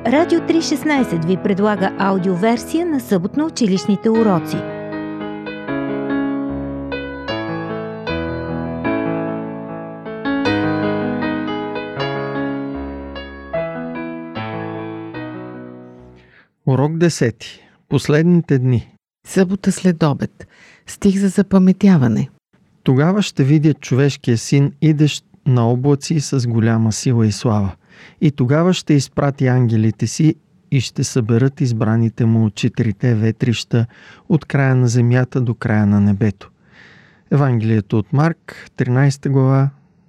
Радио 316 ви предлага аудиоверсия на съботно-училищните уроци. Урок 10. Последните дни. Събота след обед. Стих за запаметяване. Тогава ще видят човешкия син, идещ на облаци с голяма сила и слава. И тогава ще изпрати ангелите си и ще съберат избраните му от 4 ветрища от края на земята до края на небето. Евангелието от Марк, 13 глава,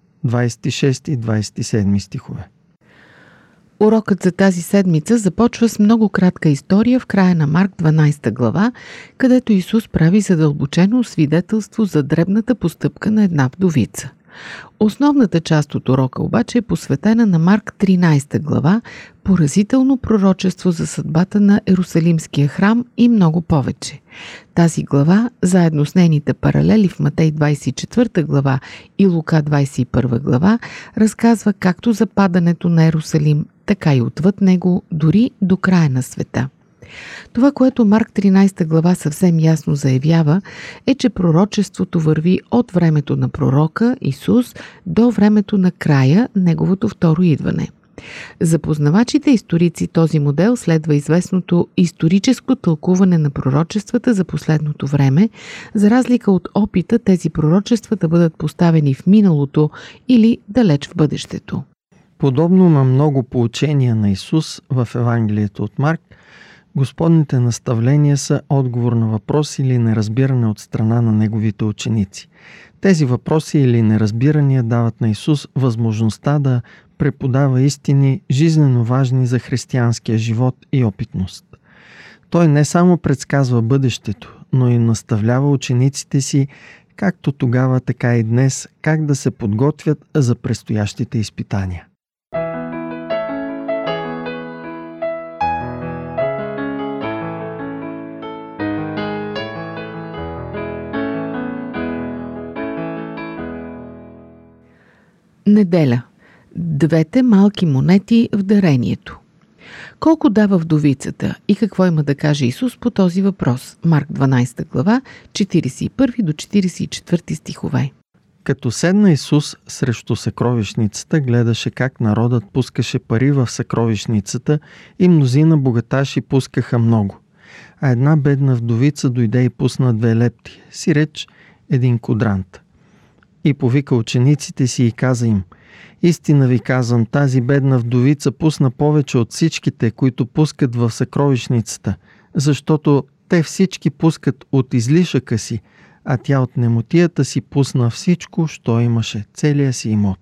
26 и 27 стихове. Урокът за тази седмица започва с много кратка история в края на Марк 12 глава, където Исус прави задълбочено свидетелство за дребната постъпка на една вдовица. Основната част от урока обаче е посветена на Марк 13 глава, поразително пророчество за съдбата на Ерусалимския храм и много повече. Тази глава, заедно с нейните паралели в Матей 24 глава и Лука 21 глава, разказва както за падането на Ерусалим, така и отвъд него, дори до края на света. Това, което Марк 13 глава съвсем ясно заявява, е, че пророчеството върви от времето на пророка Исус до времето на края, неговото второ идване. За познавачите историци този модел следва известното историческо тълкуване на пророчествата за последното време, за разлика от опита тези пророчества да бъдат поставени в миналото или далеч в бъдещето. Подобно на много поучения на Исус в Евангелието от Марк, Господните наставления са отговор на въпроси или неразбиране от страна на неговите ученици. Тези въпроси или неразбирания дават на Исус възможността да преподава истини, жизнено важни за християнския живот и опитност. Той не само предсказва бъдещето, но и наставлява учениците си, както тогава, така и днес, как да се подготвят за предстоящите изпитания. Неделя. Двете малки монети в дарението. Колко дава вдовицата и какво има да каже Исус по този въпрос? Марк 12 глава, 41 до 44 стихове. Като седна Исус срещу съкровищницата, гледаше как народът пускаше пари в съкровищницата и мнозина богаташи пускаха много. А една бедна вдовица дойде и пусна 2 лепти, сиреч 1 квадрант. И повика учениците си и каза им: истина ви казвам, тази бедна вдовица пусна повече от всичките, които пускат в съкровищницата, защото те всички пускат от излишъка си, а тя от немотията си пусна всичко, що имаше, целия си имот.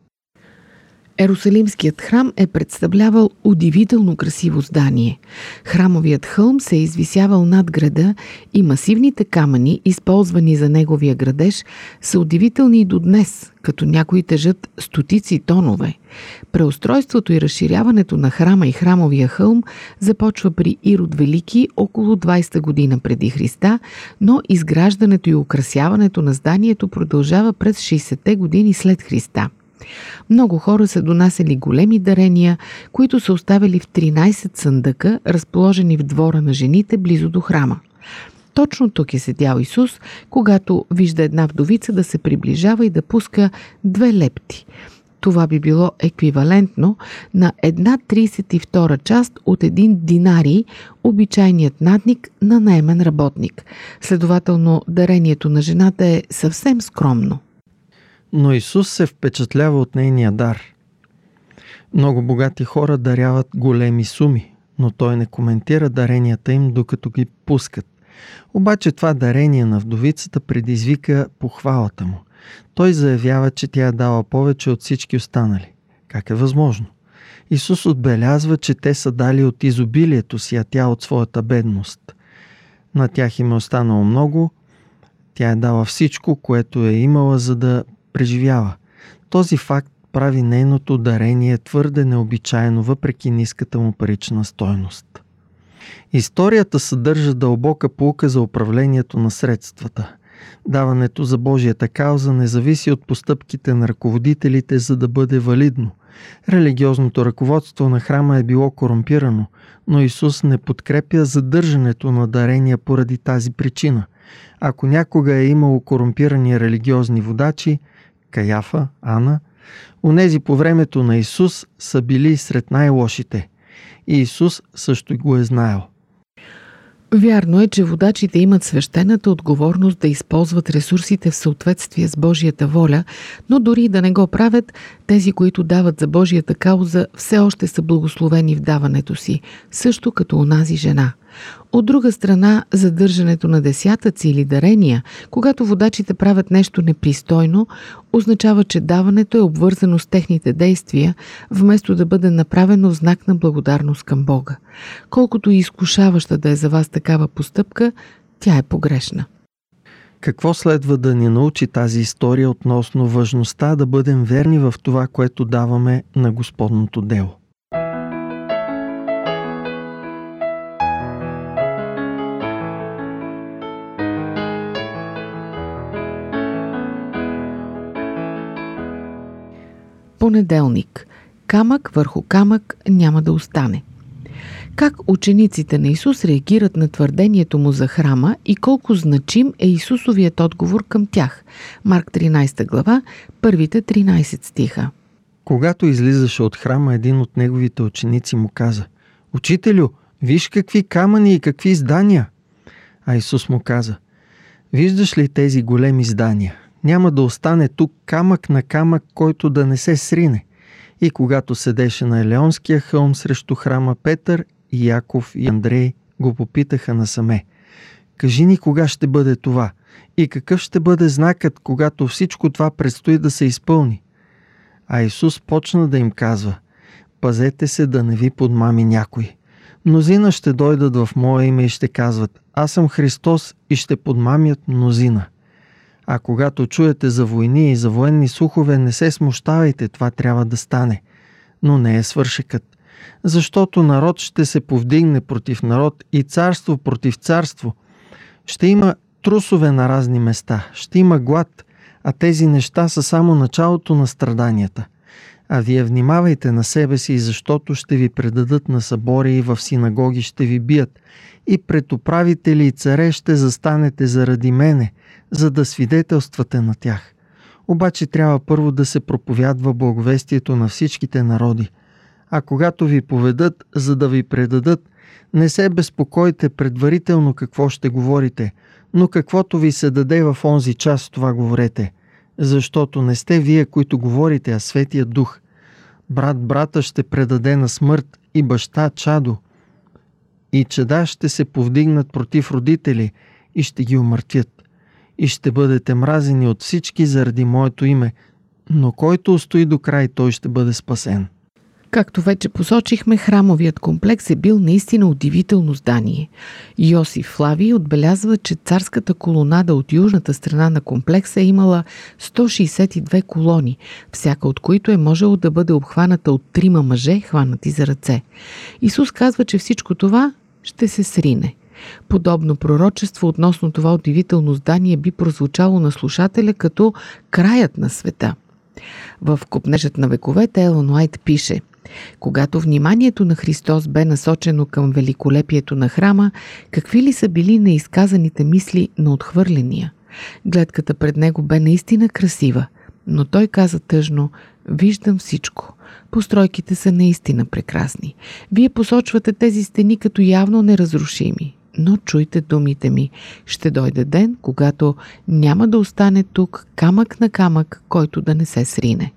Ерусалимският храм е представлявал удивително красиво здание. Храмовият хълм се е извисявал над града и масивните камъни, използвани за неговия градеж, са удивителни и до днес, като някои тежат стотици тонове. Преустройството и разширяването на храма и храмовия хълм започва при Ирод Велики около 20 година преди Христа, но изграждането и украсяването на зданието продължава през 60-те години след Христа. Много хора са донасяли големи дарения, които са оставили в 13 съндъка, разположени в двора на жените близо до храма. Точно тук е седял Исус, когато вижда една вдовица да се приближава и да пуска 2 лепти. Това би било еквивалентно на 1/32 част от 1 динарий, обичайният надник на наемен работник. Следователно, дарението на жената е съвсем скромно. Но Исус се впечатлява от нейния дар. Много богати хора даряват големи суми, но Той не коментира даренията им, докато ги пускат. Обаче това дарение на вдовицата предизвика похвалата му. Той заявява, че тя дала повече от всички останали. Как е възможно? Исус отбелязва, че те са дали от изобилието си, а тя от своята бедност. На тях им е останало много, тя е дала всичко, което е имала, за да преживява. Този факт прави нейното дарение твърде необичайно, въпреки ниската му парична стойност. Историята съдържа дълбока поука за управлението на средствата. Даването за Божията кауза не зависи от постъпките на ръководителите, за да бъде валидно. Религиозното ръководство на храма е било корумпирано, но Исус не подкрепя задържането на дарения поради тази причина. Ако някога е имало корумпирани религиозни водачи, Каяфа, Ана, онези по времето на Исус са били сред най-лошите. И Исус също го е знаел. Вярно е, че водачите имат свещената отговорност да използват ресурсите в съответствие с Божията воля, но дори да не го правят, тези, които дават за Божията кауза, все още са благословени в даването си, също като онази жена. От друга страна, задържането на десятъци или дарения, когато водачите правят нещо непристойно, означава, че даването е обвързано с техните действия, вместо да бъде направено в знак на благодарност към Бога. Колкото и изкушаваща да е за вас такава постъпка, тя е погрешна. Какво следва да ни научи тази история относно важността да бъдем верни в това, което даваме на Господното дело? Понеделник. Камък върху камък няма да остане. Как учениците на Исус реагират на твърдението му за храма и колко значим е Исусовият отговор към тях? Марк 13 глава, първите 13 стиха. Когато излизаше от храма, един от неговите ученици му каза: „Учителю, виж какви камъни и какви здания!“ А Исус му каза: „Виждаш ли тези големи здания? Няма да остане тук камък на камък, който да не се срине.“ И когато седеше на Елеонския хълм срещу храма, Петър и Яков и Андрей го попитаха насаме: „Кажи ни кога ще бъде това и какъв ще бъде знакът, когато всичко това предстои да се изпълни?“ А Исус почна да им казва: „Пазете се да не ви подмами някой. Мнозина ще дойдат в Мое име и ще казват: Аз съм Христос, и ще подмамят мнозина. А когато чуете за войни и за военни слухове, не се смущавайте, това трябва да стане. Но не е свършекът. Защото народ ще се повдигне против народ и царство против царство. Ще има трусове на разни места, ще има глад, а тези неща са само началото на страданията. А вие внимавайте на себе си, защото ще ви предадат на събори и в синагоги ще ви бият, и пред управители и царе ще застанете заради мене, за да свидетелствате на тях. Обаче трябва първо да се проповядва благовестието на всичките народи. А когато ви поведат, за да ви предадат, не се безпокойте предварително какво ще говорите, но каквото ви се даде в онзи час, това говорете. Защото не сте вие, които говорите, а Светия Дух. Брат брата ще предаде на смърт и баща чадо. И чеда ще се повдигнат против родители и ще ги умъртвят. И ще бъдете мразени от всички заради Моето име, но който устои до край, той ще бъде спасен.“ Както вече посочихме, храмовият комплекс е бил наистина удивително здание. Йосиф Флавий отбелязва, че царската колонада от южната страна на комплекса е имала 162 колони, всяка от които е можело да бъде обхваната от 3 мъже, хванати за ръце. Исус казва, че всичко това ще се срине. Подобно пророчество относно това удивително здание би прозвучало на слушателя като краят на света. В Копнежът на вековете Елън Уайт пише: „Когато вниманието на Христос бе насочено към великолепието на храма, какви ли са били неизказаните мисли на отхвърления? Гледката пред него бе наистина красива, но той каза тъжно: „Виждам всичко. Постройките са наистина прекрасни. Вие посочвате тези стени като явно неразрушими. Но чуйте думите ми. Ще дойде ден, когато няма да остане тук камък на камък, който да не се срине.“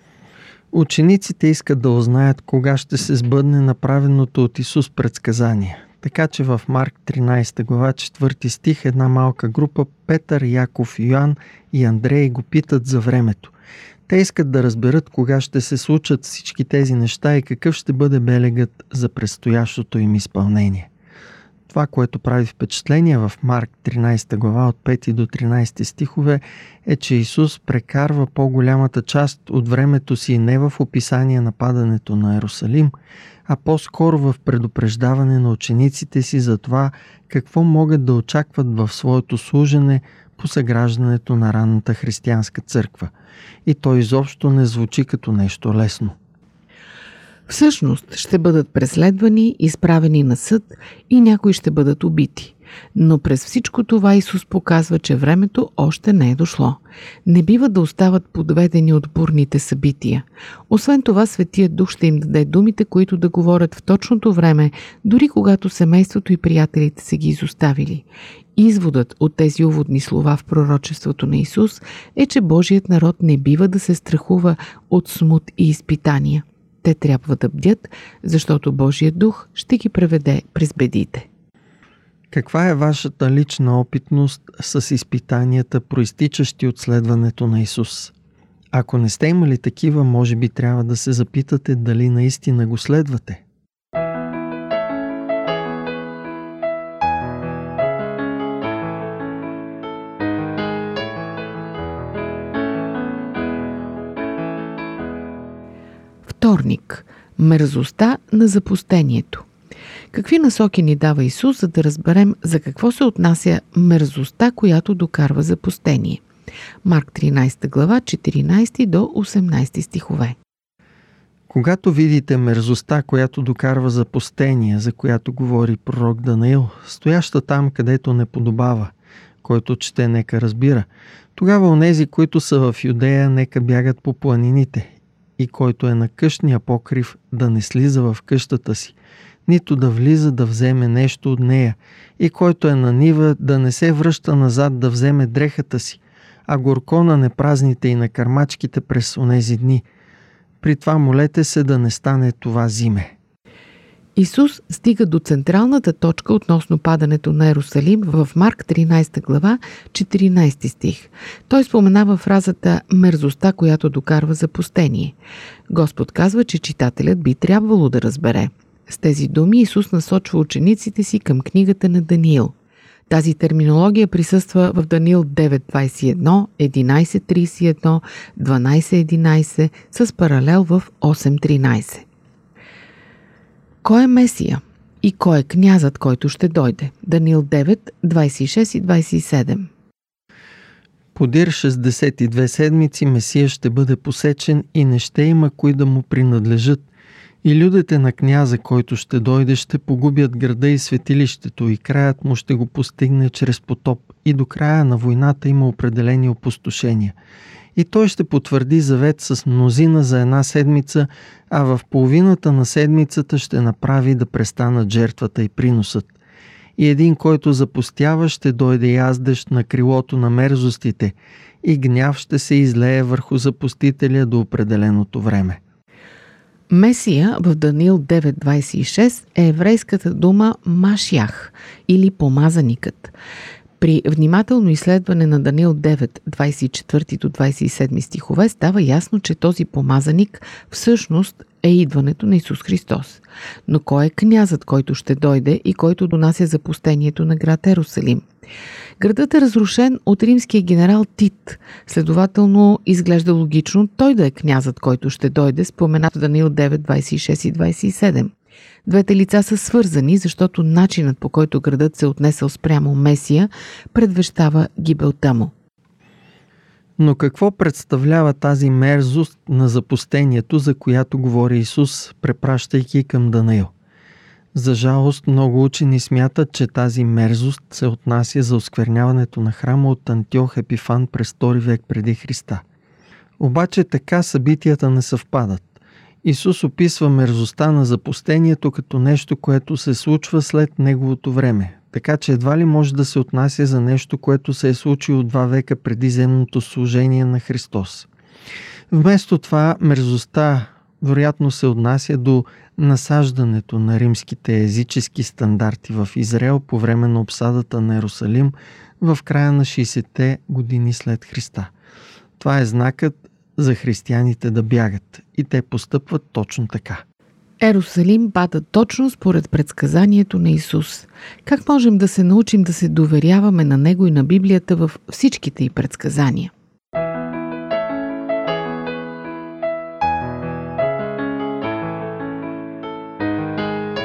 Учениците искат да узнаят кога ще се сбъдне направеното от Исус предсказание. Така че в Марк 13 глава 4 стих една малка група, Петър, Яков, Йоан и Андрей, го питат за времето. Те искат да разберат кога ще се случат всички тези неща и какъв ще бъде белегът за предстоящото им изпълнение. Това, което прави впечатление в Марк 13 глава от 5 до 13 стихове, е, че Исус прекарва по-голямата част от времето си не в описание на падането на Йерусалим, а по-скоро в предупреждаване на учениците си за това какво могат да очакват в своето служене по съграждането на ранната християнска църква. И то изобщо не звучи като нещо лесно. Всъщност ще бъдат преследвани, изправени на съд и някои ще бъдат убити. Но през всичко това Исус показва, че времето още не е дошло. Не бива да остават подведени от бурните събития. Освен това, Светият Дух ще им даде думите, които да говорят в точното време, дори когато семейството и приятелите са ги изоставили. Изводът от тези уводни слова в пророчеството на Исус е, че Божият народ не бива да се страхува от смут и изпитания. Те трябва да бдят, защото Божият дух ще ги преведе през бедите. Каква е вашата лична опитност с изпитанията, проистичащи от следването на Исус? Ако не сте имали такива, може би трябва да се запитате дали наистина го следвате. Вторник. Мерзостта на запустението. Какви насоки ни дава Исус, за да разберем за какво се отнася мерзостта, която докарва запустение? Марк 13 глава, 14 до 18 стихове. Когато видите мерзостта, която докарва запустение, за която говори пророк Данаил, стояща там, където не подобава, който чете, нека разбира, тогава онези, които са в Юдея, нека бягат по планините, и който е на къщния покрив, да не слиза в къщата си, нито да влиза да вземе нещо от нея, и който е на нива, да не се връща назад да вземе дрехата си, а горко на непразните и на кърмачките през онези дни. При това молете се да не стане това зиме. Исус стига до централната точка относно падането на Йерусалим в Марк 13 глава, 14 стих. Той споменава фразата «мерзостта, която докарва запустение». Господ казва, че читателят би трябвало да разбере. С тези думи Исус насочва учениците си към книгата на Даниил. Тази терминология присъства в Даниил 9.21, 11.31, 12.11 с паралел в 8.13. Кой е Месия и кой е князът, който ще дойде? Даниил 9, 26 и 27. Подир 62 седмици Месия ще бъде посечен и не ще има кои да му принадлежат. И людите на княза, който ще дойде, ще погубят града и светилището, и краят му ще го постигне чрез потоп, и до края на войната има определени опустошения. И той ще потвърди завет с мнозина за една седмица, а в половината на седмицата ще направи да престанат жертвата и приносът. И един, който запустява, ще дойде яздещ на крилото на мерзостите, и гняв ще се излее върху запустителя до определеното време. Месия в Даниил 9.26 е еврейската дума Машях или помазаникът. При внимателно изследване на Даниил 9, 24 до 27 стихове става ясно, че този помазаник всъщност е идването на Исус Христос. Но кой е князът, който ще дойде и който донася запустението на град Йерусалим? Градът е разрушен от римския генерал Тит. Следователно изглежда логично той да е князът, който ще дойде, споменат в Даниил 9, 26 и 27. Двете лица са свързани, защото начинът, по който градът се отнесъл спрямо Месия, предвещава гибелта му. Но какво представлява тази мерзост на запустението, за която говори Исус, препращайки към Данаил? За жалост, много учени смятат, че тази мерзост се отнася за оскверняването на храма от Антиох Епифан през 2 век преди Христа. Обаче така събитията не съвпадат. Исус описва мерзостта на запустението като нещо, което се случва след неговото време, така че едва ли може да се отнася за нещо, което се е случило 2 века преди земното служение на Христос. Вместо това, мерзостта вероятно се отнася до насаждането на римските езически стандарти в Израел по време на обсадата на Йерусалим в края на 60-те години след Христа. Това е знакът за християните да бягат и те постъпват точно така. Йерусалим пада точно според предсказанието на Исус. Как можем да се научим да се доверяваме на Него и на Библията във всичките й предсказания?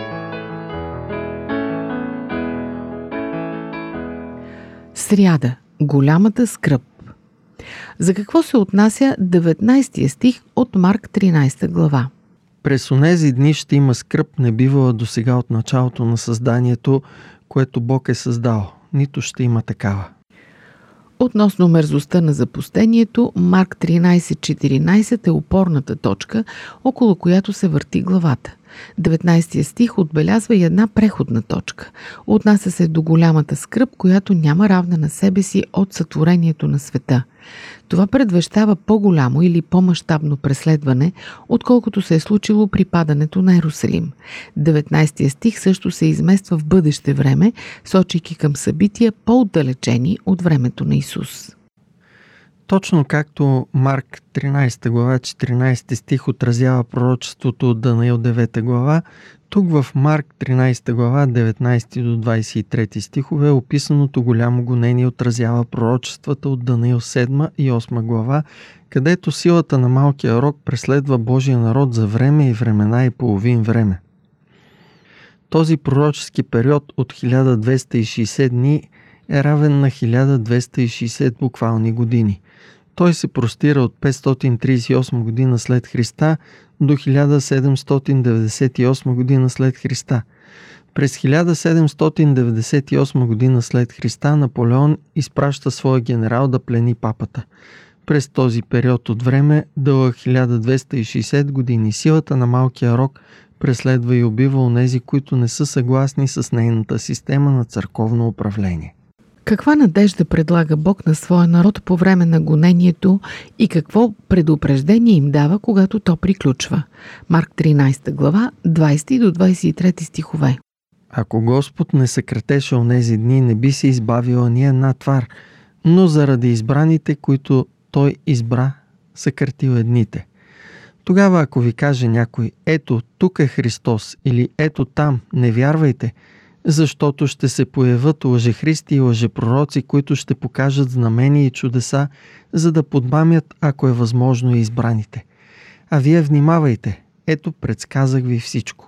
Сряда. голямата скръб. За какво се отнася 19 стих от Марк 13 глава? През онези дни ще има скръб, не бивала досега от началото на създанието, което Бог е създал. Нито ще има такава. Относно мерзостта на запустението, Марк 13.14 е опорната точка, около която се върти главата. 19 стих отбелязва и една преходна точка. Отнася се до голямата скръб, която няма равна на себе си от сътворението на света. Това предвещава по-голямо или по-мащабно преследване, отколкото се е случило при падането на Йерусалим. 19 стих също се измества в бъдеще време, сочейки към събития по-отдалечени от времето на Исус. Точно както Марк 13 глава 14 стих отразява пророчеството от Данаил 9 глава, тук в Марк 13 глава 19 до 23 стихове описаното голямо гонение отразява пророчествата от Данаил 7 и 8 глава, където силата на малкия рог преследва Божия народ за време и времена и половин време. Този пророчески период от 1260 дни е равен на 1260 буквални години. Той се простира от 538 година след Христа до 1798 година след Христа. През 1798 година след Христа Наполеон изпраща своя генерал да плени папата. През този период от време, дълъг 1260 години, силата на малкия рог преследва и убива онези, които не са съгласни с нейната система на църковно управление. Каква надежда предлага Бог на своя народ по време на гонението и какво предупреждение им дава, когато то приключва? Марк 13 глава, 20 до 23 стихове. Ако Господ не съкратеше онези дни, не би се избавила ни една твар, но заради избраните, които Той избра, съкратил едните. Тогава, ако ви каже някой, ето, тук е Христос, или ето там, не вярвайте, защото ще се появят лъжехристи и лъжепророци, които ще покажат знамения и чудеса, за да подмамят, ако е възможно, и избраните. А вие внимавайте, ето предсказах ви всичко.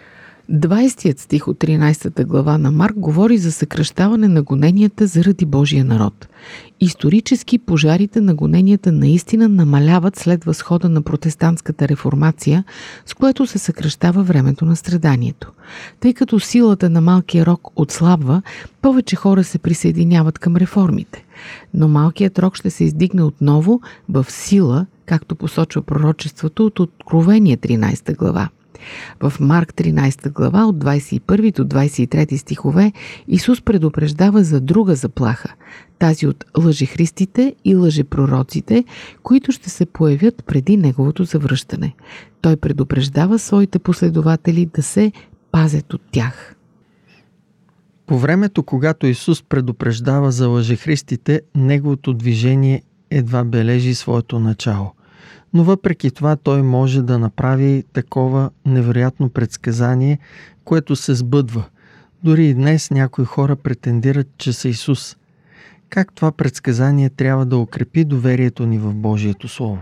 20 стих от 13 глава на Марк говори за съкращаване на гоненията заради Божия народ. Исторически пожарите на гоненията наистина намаляват след възхода на протестантската реформация, с което се съкращава времето на страданието. Тъй като силата на малкия рог отслабва, повече хора се присъединяват към реформите. Но малкият рог ще се издигне отново в сила, както посочва пророчеството от Откровение 13 глава. В Марк 13 глава от 21 до 23 стихове Исус предупреждава за друга заплаха, тази от лъжехристите и лъжепророците, които ще се появят преди Неговото завръщане. Той предупреждава своите последователи да се пазят от тях. По времето, когато Исус предупреждава за лъжехристите, Неговото движение едва бележи своето начало. Но въпреки това той може да направи такова невероятно предсказание, което се сбъдва. Дори и днес някои хора претендират, че са Исус. Как това предсказание трябва да укрепи доверието ни в Божието Слово?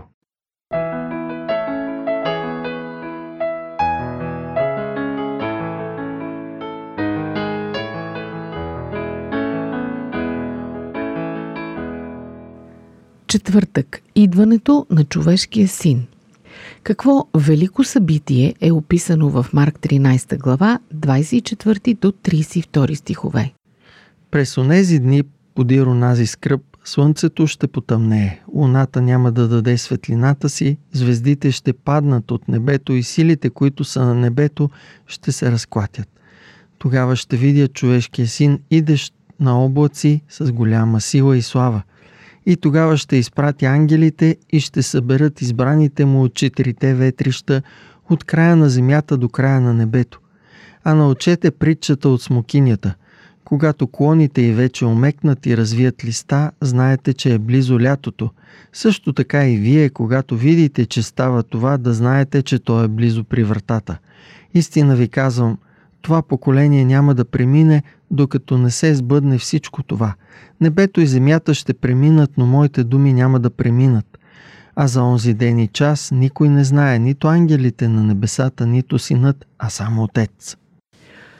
Четвъртък. Идването на човешкия син. Какво велико събитие е описано в Марк 13 глава, 24 до 32 стихове? През онези дни, подир онази скръб, слънцето ще потъмнее, луната няма да даде светлината си, звездите ще паднат от небето и силите, които са на небето, ще се разклатят. Тогава ще видя човешкия син, идещ на облаци с голяма сила и слава. И тогава ще изпрати ангелите и ще съберат избраните му от 4 ветрища от края на земята до края на небето. А научете притчата от смокинята. Когато клоните й вече омекнат и развият листа, знаете, че е близо лятото. Също така и вие, когато видите, че става това, да знаете, че то е близо при вратата. Истина ви казвам, това поколение няма да премине, докато не се сбъдне всичко това. Небето и земята ще преминат, но моите думи няма да преминат. А за онзи ден и час никой не знае, нито ангелите на небесата, нито синът, а само Отец.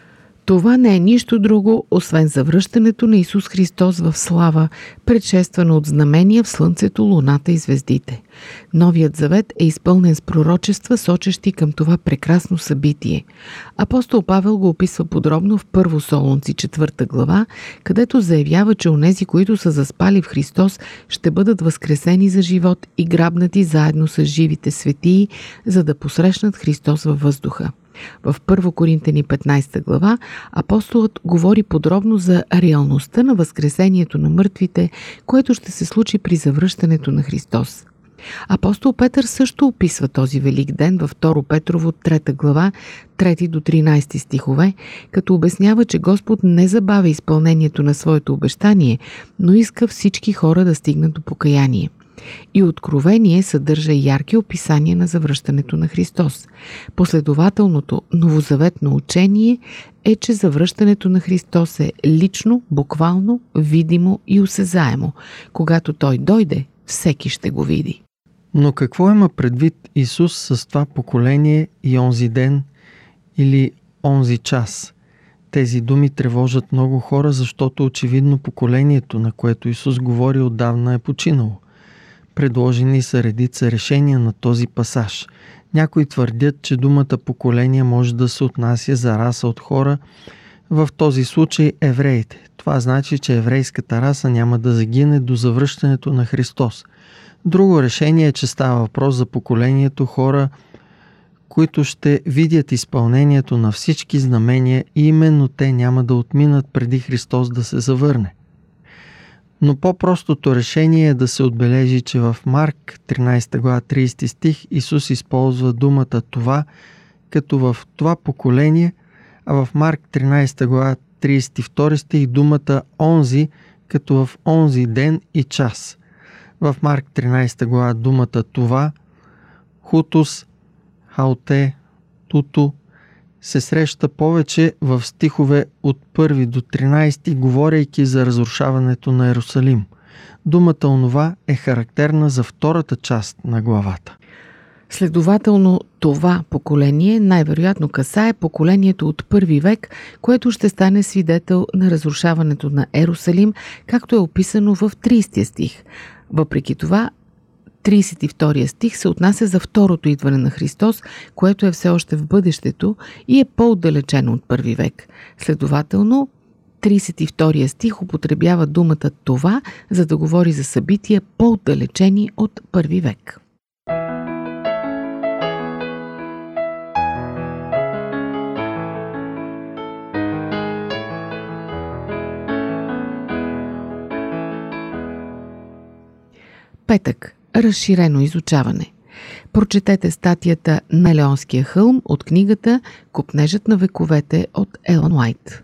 Това не е нищо друго, освен завръщането на Исус Христос в слава, предшествано от знамения в слънцето, луната и звездите. Новият завет е изпълнен с пророчества, сочещи към това прекрасно събитие. Апостол Павел го описва подробно в 1 Солунци 4 глава, където заявява, че онези, които са заспали в Христос, ще бъдат възкресени за живот и грабнати заедно с живите светии, за да посрещнат Христос във въздуха. В 1 Коринтени 15 глава апостолът говори подробно за реалността на възкресението на мъртвите, което ще се случи при завръщането на Христос. Апостол Петър също описва този велик ден във 2 Петрово 3 глава, 3 до 13 стихове, като обяснява, че Господ не забавя изпълнението на своето обещание, но иска всички хора да стигнат до покаяние. И Откровение съдържа ярки описания на завръщането на Христос. Последователното новозаветно учение е, че завръщането на Христос е лично, буквално, видимо и осезаемо. Когато Той дойде, всеки ще го види. Но какво има предвид Исус с това поколение и онзи ден или онзи час? Тези думи тревожат много хора, защото очевидно поколението, на което Исус говори, отдавна е починало. Предложени са редица решения на този пасаж. Някои твърдят, че думата поколение може да се отнася за раса от хора, в този случай евреите. Това значи, че еврейската раса няма да загине до завръщането на Христос. Друго решение е, че става въпрос за поколението хора, които ще видят изпълнението на всички знамения и именно те няма да отминат преди Христос да се завърне. Но по-простото решение е да се отбележи, че в Марк 13 глава 30 стих Исус използва думата това, като в това поколение, а в Марк 13 глава 32 стих думата онзи, като в онзи ден и час. В Марк 13 глава думата това, хутус, хаоте, туто, се среща повече в стихове от 1 до 13, говорейки за разрушаването на Йерусалим. Думата онова е характерна за втората част на главата. Следователно, това поколение най-вероятно касае поколението от първи век, което ще стане свидетел на разрушаването на Йерусалим, както е описано в 30 стих. Въпреки това, 32 стих се отнася за второто идване на Христос, което е все още в бъдещето и е по-отдалечено от първи век. Следователно, 32 стих употребява думата това, за да говори за събития по-отдалечени от първи век. Петък. Разширено изучаване. Прочетете статията на Леонския хълм от книгата "Копнежът на вековете" от Елън Уайт.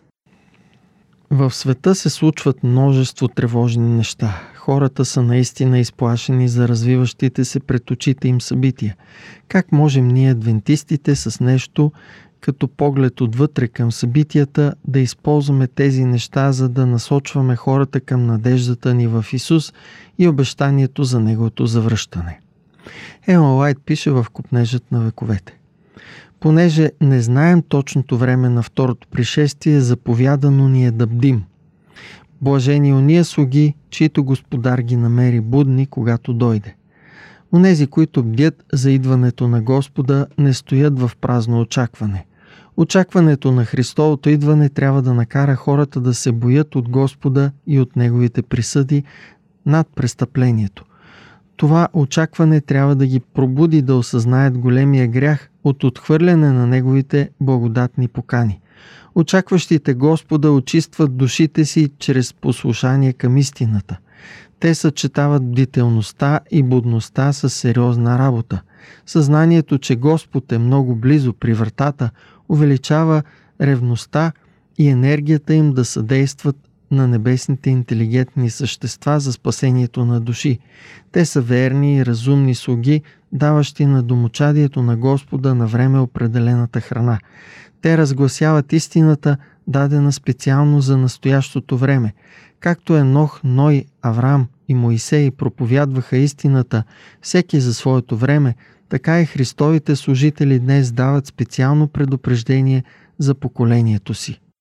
В света се случват множество тревожни неща. Хората са наистина изплашени за развиващите се пред очите им събития. Как можем ние, адвентистите, с нещо като поглед отвътре към събитията, да използваме тези неща, за да насочваме хората към надеждата ни в Исус и обещанието за Неговото завръщане? Елън Уайт пише в "Копнежът на вековете": понеже не знаем точното време на второто пришествие, заповядано ни е да бдим. Блажени ония слуги, чието господар ги намери будни, когато дойде. Онези, които бдят за идването на Господа, не стоят в празно очакване. Очакването на Христовото идване трябва да накара хората да се боят от Господа и от Неговите присъди над престъплението. Това очакване трябва да ги пробуди да осъзнаят големия грях от отхвърляне на Неговите благодатни покани. Очакващите Господа очистват душите си чрез послушание към истината. Те съчетават бдителността и будността с сериозна работа. Съзнанието, че Господ е много близо при вратата, увеличава ревността и енергията им да съдействат на небесните интелигентни същества за спасението на души. Те са верни и разумни слуги, даващи на домочадието на Господа на време определената храна. Те разгласяват истината, дадена специално за настоящото време. Както Енох, Ной, Авраам и Моисей проповядваха истината, всеки за своето време, така и Христовите служители днес дават специално предупреждение за поколението си.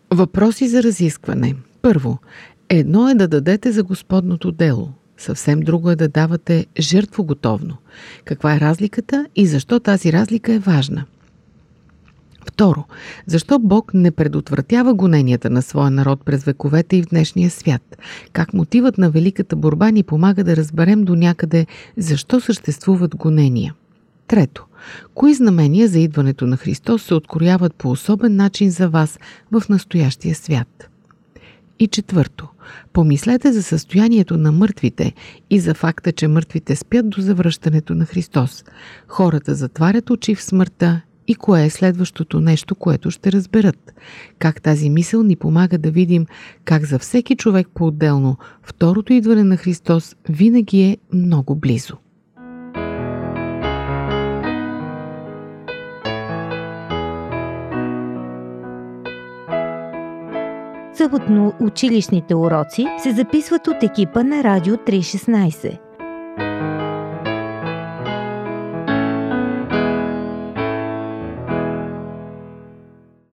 Въпроси за разискване. Първо, едно е да дадете за Господното дело. Съвсем друго е да давате жертвоготовно. Каква е разликата и защо тази разлика е важна? Второ, защо Бог не предотвратява гоненията на своя народ през вековете и в днешния свят? Как мотивът на великата борба ни помага да разберем до някъде защо съществуват гонения? Трето, кои знамения за идването на Христос се открояват по особен начин за вас в настоящия свят? И четвърто, помислете за състоянието на мъртвите и за факта, че мъртвите спят до завръщането на Христос. Хората затварят очи в смъртта и кое е следващото нещо, което ще разберат. Как тази мисъл ни помага да видим как за всеки човек по-отделно второто идване на Христос винаги е много близо. Съботно училищните уроци се записват от екипа на Радио 316.